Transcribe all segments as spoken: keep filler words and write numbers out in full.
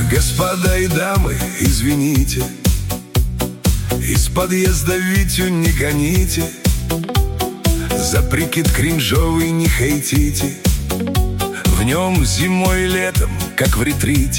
Господа и дамы, извините, из подъезда Витю не гоните, за прикид кринжовый не хейтите, в нем зимой и летом, как в ретрите.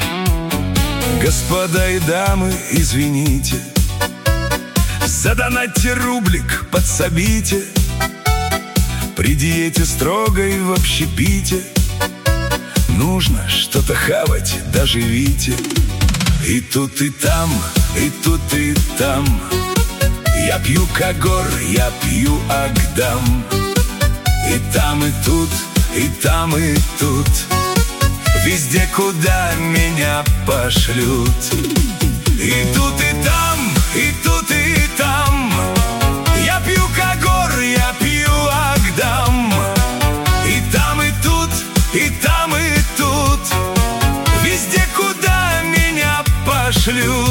Господа и дамы, извините, задонатьте рублик, подсобите, при диете строгой в общепите нужно что-то хавать, даже Вите. И тут и там, и тут и там я пью Кагор, я пью Агдам. И там, и тут, и там, и тут, везде, куда меня пошлют. И тут и там, и тут и там я пью Кагор, я пью Агдам. И там, и тут, и там, и тут, везде, куда меня пошлют.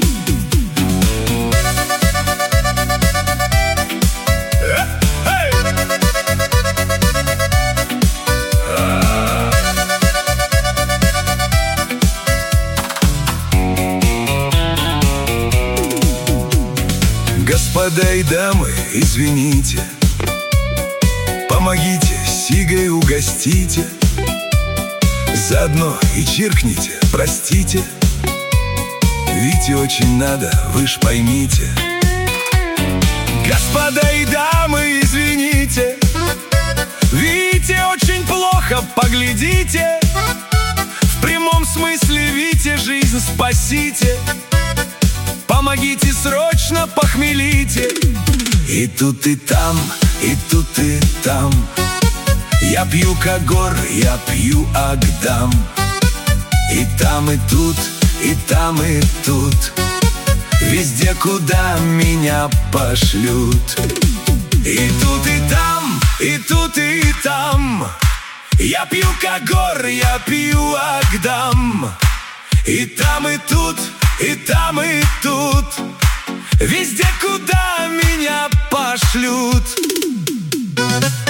Господа и дамы, извините, помогите, сигой угостите, заодно и чиркните, простите. Вите очень надо, вы ж поймите. Господа и дамы, извините, Вите очень плохо, поглядите. В прямом смысле Вите жизнь спасите, помогите срочно, похмелите. И тут и там, и тут и там я пью Кагор, я пью Агдам. И там, и тут, и там, и тут, везде, куда меня пошлют. И тут и там, и тут и там я пью Кагор, я пью Агдам. И там, и тут, и там, и тут, везде, куда меня пошлют.